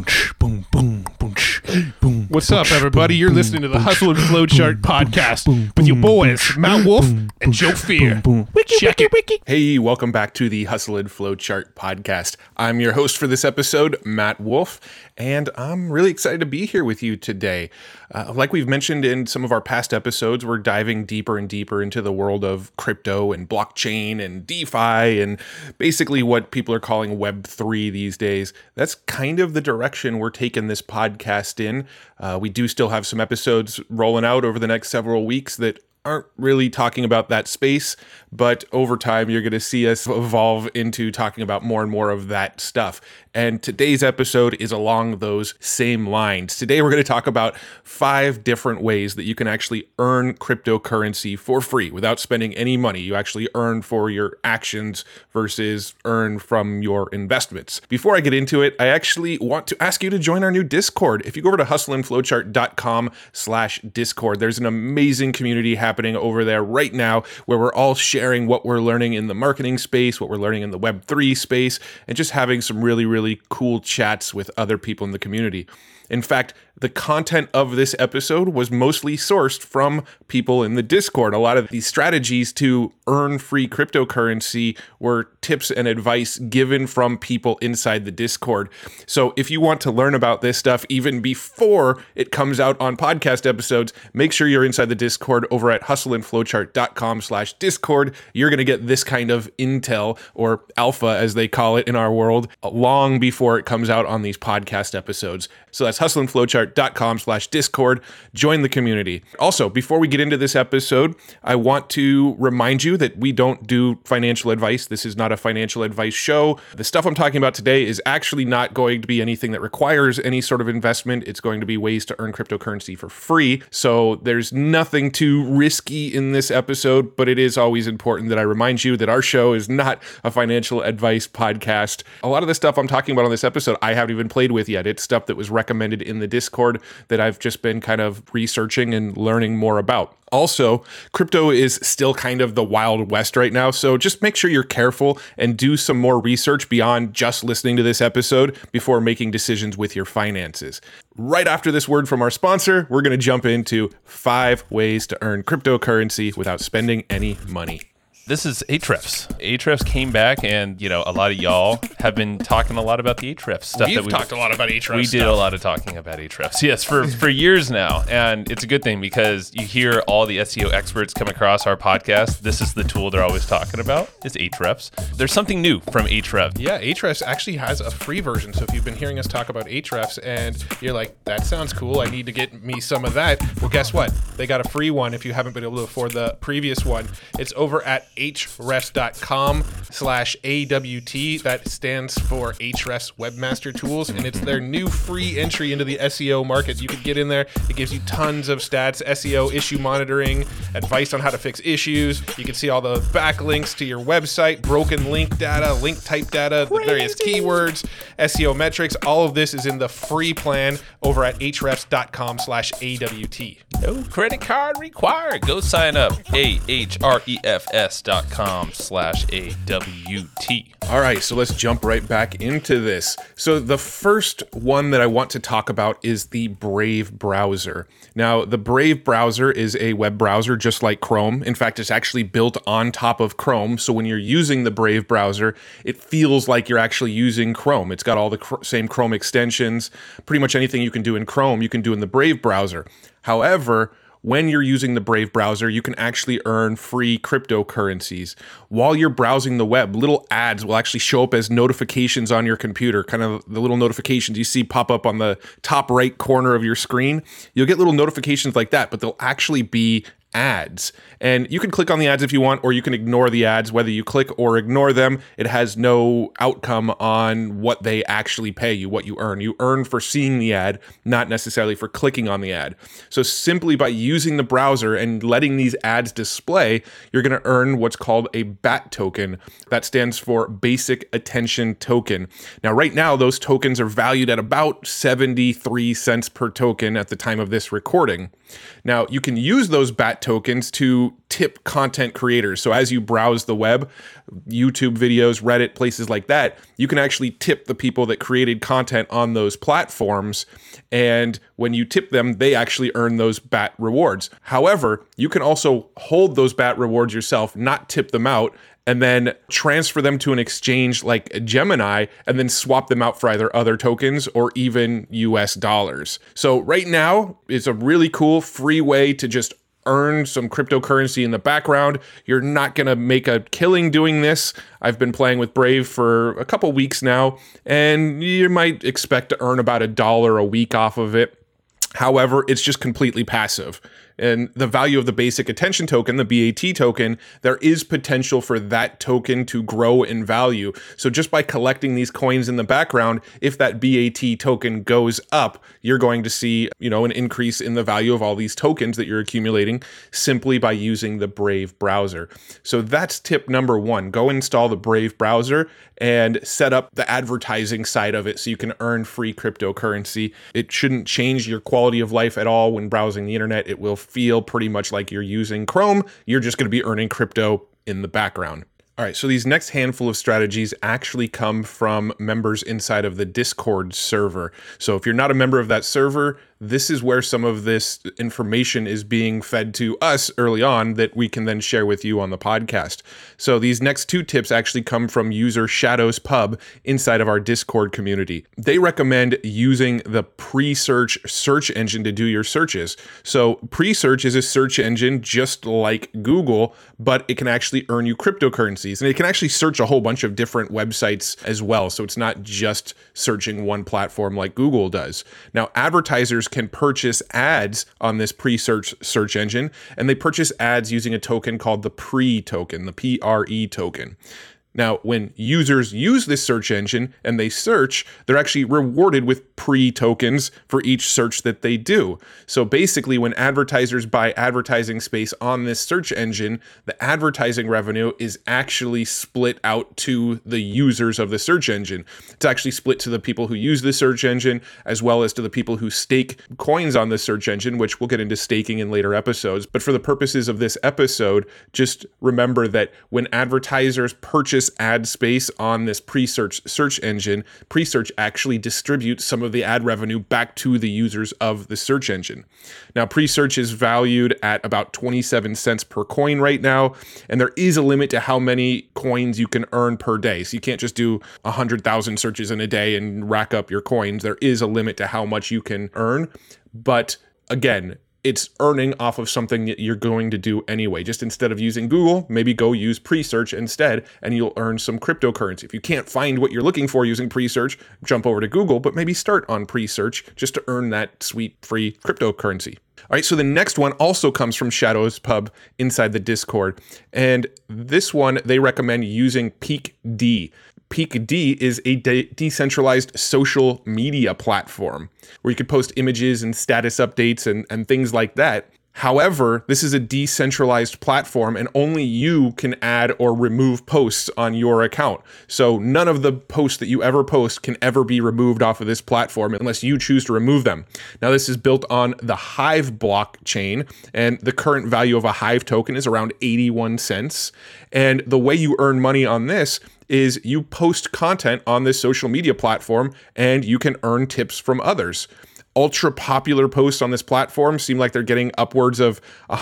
What's up, everybody? You're listening to the Hustle and Flowchart podcast with your boys, Matt Wolf and Joe Fear. Check it. Hey, welcome back to the Hustle and Flowchart podcast. I'm your host for this episode, Matt Wolf, and I'm really excited to be here with you today. Like we've mentioned in some of our past episodes, we're diving deeper and deeper into the world of crypto and blockchain and DeFi and basically what people are calling Web3 these days. That's kind of the direction we're taking this podcast in. We do still have some episodes rolling out over the next several weeks that aren't really talking about that space, but over time you're going to see us evolve into talking about more and more of that stuff. And today's episode is along those same lines. Today we're going to talk about 5 different ways that you can actually earn cryptocurrency for free without spending any money. You actually earn for your actions versus earn from your investments. Before I get into it, I actually want to ask you to join our new Discord. If you go over to hustleandflowchart.com/Discord, there's an amazing community happening over there right now where we're all sharing what we're learning in the marketing space, what we're learning in the Web3 space, and just having some really cool chats with other people in the community. In fact, the content of this episode was mostly sourced from people in the Discord. A lot of these strategies to earn free cryptocurrency were tips and advice given from people inside the Discord. So if you want to learn about this stuff even before it comes out on podcast episodes, make sure you're inside the Discord over at hustleandflowchart.com/Discord. You're going to get this kind of intel, or alpha as they call it in our world, long before it comes out on these podcast episodes. So that's hustleandflowchart.com/Discord. Join the community. Also, before we get into this episode, I want to remind you that we don't do financial advice. This is not a financial advice show. The stuff I'm talking about today is actually not going to be anything that requires any sort of investment. It's going to be ways to earn cryptocurrency for free. So there's nothing too risky in this episode, but it is always important that I remind you that our show is not a financial advice podcast. A lot of the stuff I'm talking about on this episode, I haven't even played with yet. It's stuff that was recommended in the Discord that I've just been kind of researching and learning more about. Also, crypto is still kind of the Wild West right now, so just make sure you're careful and do some more research beyond just listening to this episode before making decisions with your finances. Right after this word from our sponsor, we're going to jump into 5 ways to earn cryptocurrency without spending any money. This is Ahrefs. Ahrefs came back, and a lot of y'all have been talking a lot about the Ahrefs stuff. We've talked a lot about Ahrefs. We did a lot of talking about Ahrefs, yes, for years now, and it's a good thing because you hear all the SEO experts come across our podcast. This is the tool they're always talking about. Is Ahrefs. There's something new from Ahrefs. Yeah, Ahrefs actually has a free version. So if you've been hearing us talk about Ahrefs and you're like, that sounds cool, I need to get me some of that. Well, guess what? They got a free one if you haven't been able to afford the previous one. It's over at ahrefs.com/AWT. That stands for Ahrefs Webmaster Tools, and it's their new free entry into the SEO market. You can get in there. It gives you tons of stats, SEO issue monitoring, advice on how to fix issues. You can see all the backlinks to your website, broken link data, link type data, the various keywords, SEO metrics. All of this is in the free plan over at ahrefs.com/AWT. No credit card required. Go sign up. ahrefs.com/AWT. All right, so let's jump right back into this. So the first one that I want to talk about is the Brave browser. Now, the Brave browser is a web browser just like Chrome. In fact, it's actually built on top of Chrome. So when you're using the Brave browser, it feels like you're actually using Chrome. It's got all the same Chrome extensions. Pretty much anything you can do in Chrome, you can do in the Brave browser. However, when you're using the Brave browser, you can actually earn free cryptocurrencies. While you're browsing the web, little ads will actually show up as notifications on your computer, kind of the little notifications you see pop up on the top right corner of your screen. You'll get little notifications like that, but they'll actually be ads. And you can click on the ads if you want, or you can ignore the ads. Whether you click or ignore them, it has no outcome on what they actually pay you, what you earn. You earn for seeing the ad, not necessarily for clicking on the ad. So simply by using the browser and letting these ads display, you're going to earn what's called a BAT token. That stands for Basic Attention Token. Now, right now, those tokens are valued at about 73 cents per token at the time of this recording. Now, you can use those BAT tokens to tip content creators. So as you browse the web, YouTube videos, Reddit, places like that, you can actually tip the people that created content on those platforms. And when you tip them, they actually earn those BAT rewards. However, you can also hold those BAT rewards yourself, not tip them out, and then transfer them to an exchange like Gemini and then swap them out for either other tokens or even US dollars. So right now, it's a really cool free way to just earn some cryptocurrency in the background. You're not going to make a killing doing this. I've been playing with Brave for a couple weeks now, and you might expect to earn about $1 a week off of it. However, it's just completely passive. And the value of the basic attention token, the BAT token, there is potential for that token to grow in value. So just by collecting these coins in the background, if that BAT token goes up, you're going to see, an increase in the value of all these tokens that you're accumulating simply by using the Brave browser. So that's tip number 1. Go install the Brave browser and set up the advertising side of it so you can earn free cryptocurrency. It shouldn't change your quality of life at all when browsing the internet. It will feel pretty much like you're using Chrome. You're just going to be earning crypto in the background. All right, so these next handful of strategies actually come from members inside of the Discord server. So if you're not a member of that server, this is where some of this information is being fed to us early on that we can then share with you on the podcast. So these next 2 tips actually come from user Shadows Pub inside of our Discord community. They recommend using the pre-search search engine to do your searches. So pre-search is a search engine just like Google, but it can actually earn you cryptocurrencies, and it can actually search a whole bunch of different websites as well. So it's not just searching one platform like Google does. Now, advertisers can purchase ads on this pre-search search engine, and they purchase ads using a token called the PRE token, the PRE token. Now, when users use this search engine and they search, they're actually rewarded with PRE tokens for each search that they do. So basically, when advertisers buy advertising space on this search engine, the advertising revenue is actually split out to the users of the search engine. It's actually split to the people who use the search engine, as well as to the people who stake coins on the search engine, which we'll get into staking in later episodes. But for the purposes of this episode, just remember that when advertisers purchase ad space on this pre-search search engine, pre-search actually distributes some of the ad revenue back to the users of the search engine. Now, pre-search is valued at about 27 cents per coin right now, and there is a limit to how many coins you can earn per day. So you can't just do 100,000 searches in a day and rack up your coins. There is a limit to how much you can earn, but again, it's earning off of something that you're going to do anyway. Just instead of using Google, maybe go use pre-search instead, and you'll earn some cryptocurrency. If you can't find what you're looking for using pre-search, jump over to Google, but maybe start on pre-search just to earn that sweet free cryptocurrency. All right, so the next one also comes from Shadows Pub inside the Discord. And this one, they recommend using PeakD. PeakD is a decentralized social media platform where you could post images and status updates and things like that. However, this is a decentralized platform and only you can add or remove posts on your account. So none of the posts that you ever post can ever be removed off of this platform unless you choose to remove them. Now, this is built on the Hive blockchain, and the current value of a Hive token is around 81 cents. And the way you earn money on this is you post content on this social media platform and you can earn tips from others. Ultra popular posts on this platform seem like they're getting upwards of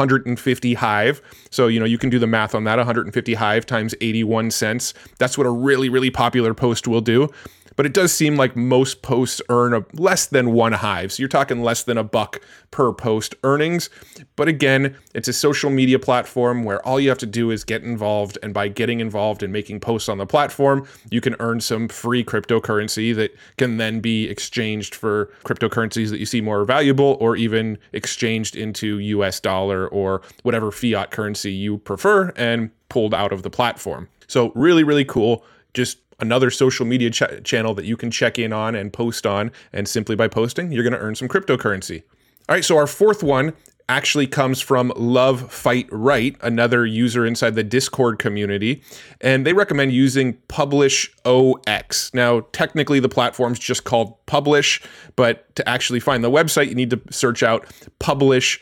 150 Hive. So, you can do the math on that. 150 Hive times 81 cents. That's what a really, really popular post will do. But it does seem like most posts earn less than 1 Hive. So you're talking less than $1 per post earnings. But again, it's a social media platform where all you have to do is get involved. And by getting involved and making posts on the platform, you can earn some free cryptocurrency that can then be exchanged for cryptocurrencies that you see more valuable, or even exchanged into US dollar or whatever fiat currency you prefer and pulled out of the platform. So really, really cool. Just another social media channel that you can check in on and post on, and simply by posting, you're going to earn some cryptocurrency. All right, so our fourth one actually comes from Love Fight Right, another user inside the Discord community, and they recommend using PublishOX. Now, technically, the platform's just called publish, but to actually find the website, you need to search out Publish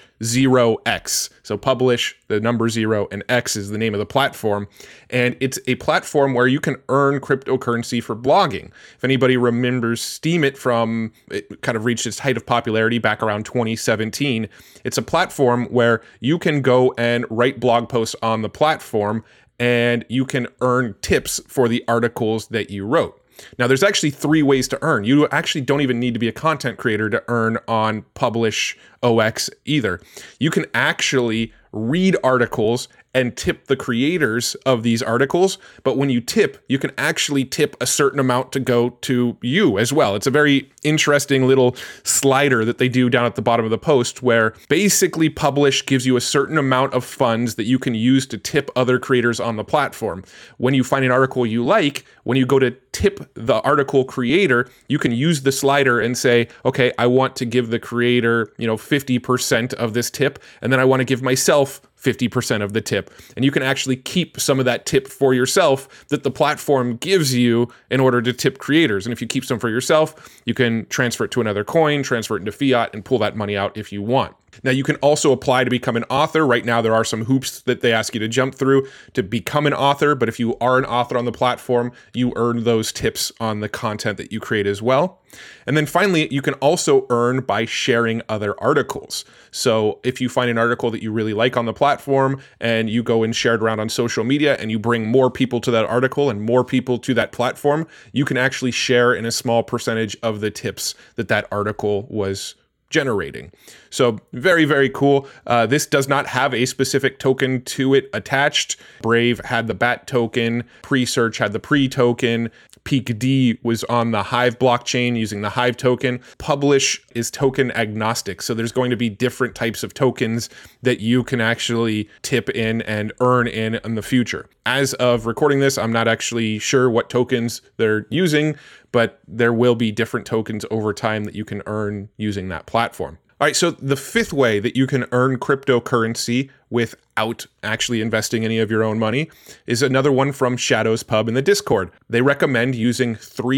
0x. So Publish, the number 0, and X is the name of the platform. And it's a platform where you can earn cryptocurrency for blogging. If anybody remembers Steemit from, it kind of reached its height of popularity back around 2017. It's a platform where you can go and write blog posts on the platform, and you can earn tips for the articles that you wrote. Now, there's actually 3 ways to earn. You actually don't even need to be a content creator to earn on Publish OX either. You can actually read articles and tip the creators of these articles. But when you tip, you can actually tip a certain amount to go to you as well. It's a very interesting little slider that they do down at the bottom of the post, where basically Publish gives you a certain amount of funds that you can use to tip other creators on the platform. When you find an article you like, when you go to tip the article creator, you can use the slider and say, okay, I want to give the creator, 50% of this tip, and then I want to give myself 50% of the tip. And you can actually keep some of that tip for yourself that the platform gives you in order to tip creators. And if you keep some for yourself, you can transfer it to another coin, transfer it into fiat, and pull that money out if you want. Now, you can also apply to become an author. Right now, there are some hoops that they ask you to jump through to become an author. But if you are an author on the platform, you earn those tips on the content that you create as well. And then finally, you can also earn by sharing other articles. So if you find an article that you really like on the platform and you go and share it around on social media and you bring more people to that article and more people to that platform, you can actually share in a small percentage of the tips that that article was generating. So very, very cool. This does not have a specific token to it attached. Brave had the BAT token, Presearch had the Pre token, PeakD was on the Hive blockchain using the Hive token. Publish is token agnostic. So there's going to be different types of tokens that you can actually tip in and earn in the future. As of recording this, I'm not actually sure what tokens they're using, but there will be different tokens over time that you can earn using that platform. All right, so the 5th way that you can earn cryptocurrency without actually investing any of your own money is another one from Shadows Pub in the Discord. They recommend using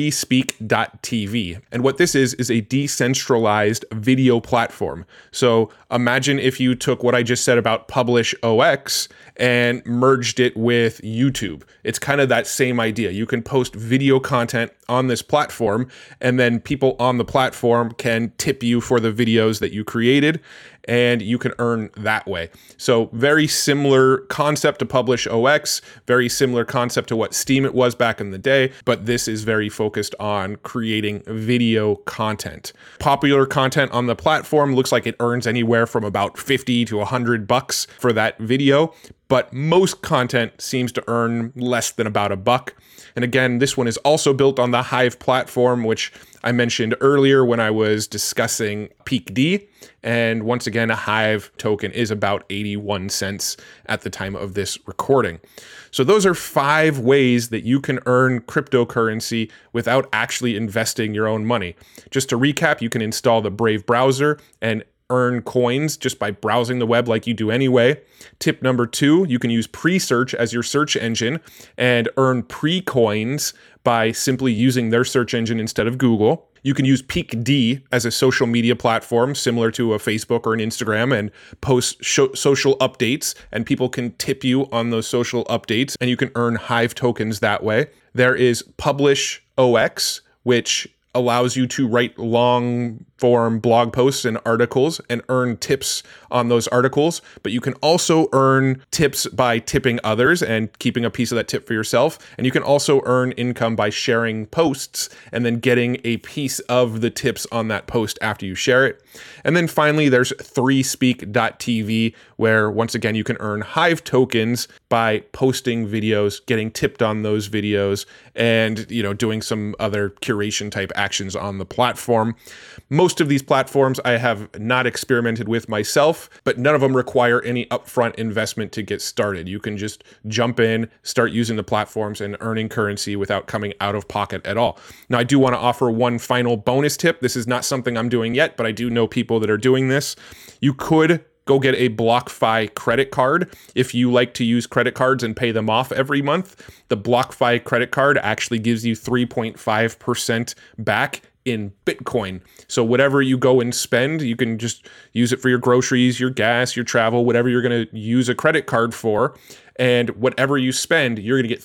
3speak.tv. And what this is a decentralized video platform. So imagine if you took what I just said about Publish OX and merged it with YouTube. It's kind of that same idea. You can post video content on this platform, and then people on the platform can tip you for the videos that you created, and you can earn that way. So very similar concept to Publish OX, very similar concept to what Steemit was back in the day, but this is very focused on creating video content. Popular content on the platform looks like it earns anywhere from about $50 to $100 for that video, but most content seems to earn less than about $1. And again, this one is also built on the Hive platform, which I mentioned earlier when I was discussing PeakD. And once again, a Hive token is about 81 cents at the time of this recording. So those are 5 ways that you can earn cryptocurrency without actually investing your own money. Just to recap, you can install the Brave browser and earn coins just by browsing the web like you do anyway. Tip number 2, you can use Presearch as your search engine and earn pre-coins by simply using their search engine instead of Google. You can use PeakD as a social media platform similar to a Facebook or an Instagram and post social updates, and people can tip you on those social updates, and you can earn Hive tokens that way. There is Publish OX, which allows you to write long form blog posts and articles and earn tips on those articles. But you can also earn tips by tipping others and keeping a piece of that tip for yourself. And you can also earn income by sharing posts and then getting a piece of the tips on that post after you share it. And then finally, there's 3speak.tv, where once again, you can earn Hive tokens by posting videos, getting tipped on those videos, and doing some other curation type actions on the platform. Most of these platforms I have not experimented with myself, but none of them require any upfront investment to get started. You can just jump in, start using the platforms and earning currency without coming out of pocket at all. Now, I do want to offer one final bonus tip. This is not something I'm doing yet, but I do know people that are doing this. You could go get a BlockFi credit card if you like to use credit cards and pay them off every month. The BlockFi credit card actually gives you 3.5% back in Bitcoin. So whatever you go and spend, you can just use it for your groceries, your gas, your travel, whatever you're going to use a credit card for. And whatever you spend, you're going to get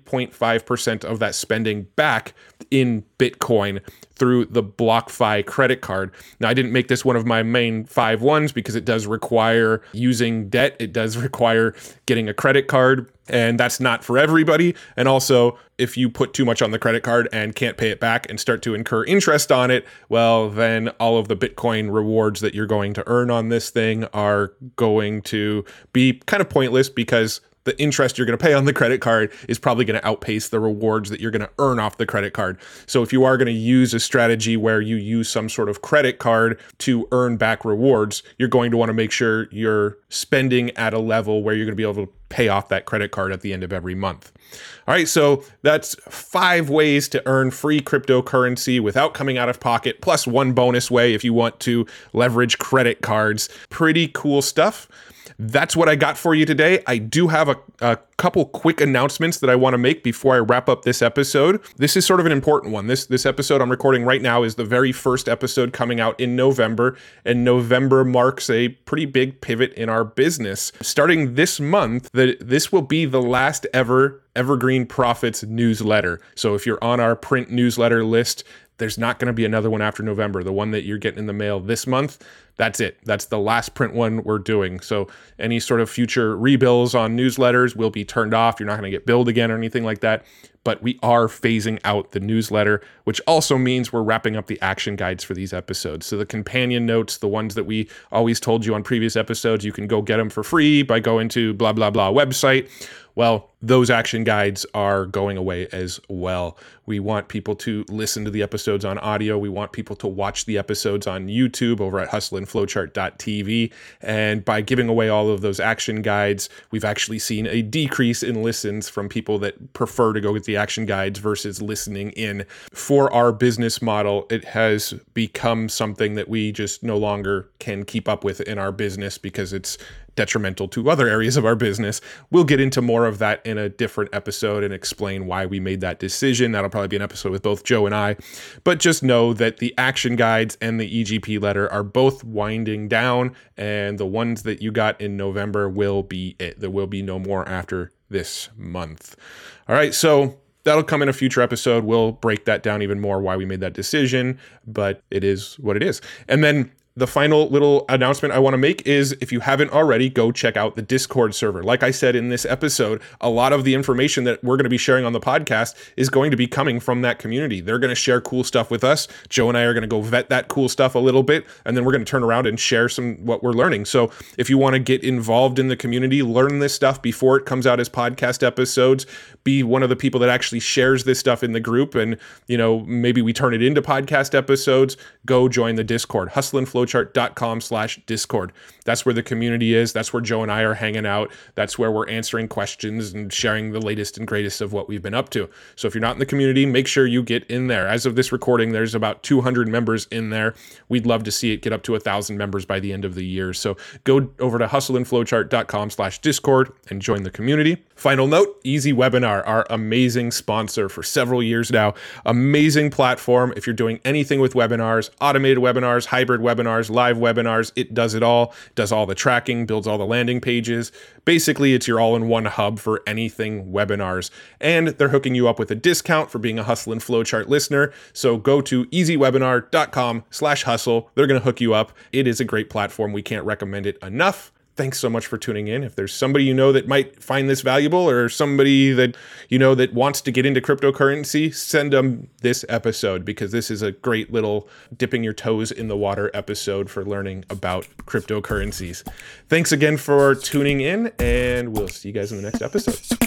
3.5% of that spending back in Bitcoin through the BlockFi credit card. Now, I didn't make this one of my main 5 ones because it does require using debt. It does require getting a credit card, and that's not for everybody. And also, if you put too much on the credit card and can't pay it back and start to incur interest on it, well, then all of the Bitcoin rewards that you're going to earn on this thing are going to be kind of pointless, because the interest you're going to pay on the credit card is probably going to outpace the rewards that you're going to earn off the credit card. So if you are going to use a strategy where you use some sort of credit card to earn back rewards, you're going to want to make sure you're spending at a level where you're going to be able to pay off that credit card at the end of every month. All right, so that's 5 ways to earn free cryptocurrency without coming out of pocket, plus 1 bonus way if you want to leverage credit cards. Pretty cool stuff. That's what I got for you today. I do have a couple quick announcements that I want to make before I wrap up this episode. This is sort of an important one. This episode I'm recording right now is the very first episode coming out in November, and November marks a pretty big pivot in our business. Starting this month, this will be the last ever Evergreen Profits newsletter. So if you're on our print newsletter list, there's not going to be another one after November. The one that you're getting in the mail this month, that's it. That's the last print one we're doing. So any sort of future rebills on newsletters will be turned off. You're not going to get billed again or anything like that. But we are phasing out the newsletter, which also means we're wrapping up the action guides for these episodes. So the companion notes, the ones that we always told you on previous episodes, you can go get them for free by going to blah, blah, blah website. Well, those action guides are going away as well. We want people to listen to the episodes on audio. We want people to watch the episodes on YouTube over at hustleandflowchart.tv. And by giving away all of those action guides, we've actually seen a decrease in listens from people that prefer to go get the action guides versus listening in. For our business model, it has become something that we just no longer can keep up with in our business because it's detrimental to other areas of our business. We'll get into more of that in a different episode and explain why we made that decision. That'll probably be an episode with both Joe and I. But just know that the action guides and the EGP letter are both winding down, and the ones that you got in November will be it. There will be no more after this month. All right, so that'll come in a future episode. We'll break that down even more, why we made that decision, but it is what it is. And then the final little announcement I want to make is, if you haven't already, go check out the Discord server. Like I said in this episode, a lot of the information that we're going to be sharing on the podcast is going to be coming from that community. They're going to share cool stuff with us. Joe and I are going to go vet that cool stuff a little bit, and then we're going to turn around and share what we're learning. So if you want to get involved in the community, learn this stuff before it comes out as podcast episodes, be one of the people that actually shares this stuff in the group, and maybe we turn it into podcast episodes, go join the Discord. hustleandflowchart.com/Discord. That's where the community is. That's where Joe and I are hanging out. That's where we're answering questions and sharing the latest and greatest of what we've been up to. So if you're not in the community, make sure you get in there. As of this recording, there's about 200 members in there. We'd love to see it get up to 1,000 members by the end of the year. So go over to hustleandflowchart.com/Discord and join the community. Final note, Easy Webinar, our amazing sponsor for several years now. Amazing platform. If you're doing anything with webinars, automated webinars, hybrid webinars, live webinars, it does it all. Does all the tracking, builds all the landing pages. Basically, it's your all-in-one hub for anything webinars. And they're hooking you up with a discount for being a Hustle and Flowchart listener. So go to easywebinar.com/hustle. They're going to hook you up. It is a great platform. We can't recommend it enough. Thanks so much for tuning in. If there's somebody that might find this valuable, or somebody that that wants to get into cryptocurrency, send them this episode, because this is a great little dipping your toes in the water episode for learning about cryptocurrencies. Thanks again for tuning in, and we'll see you guys in the next episode.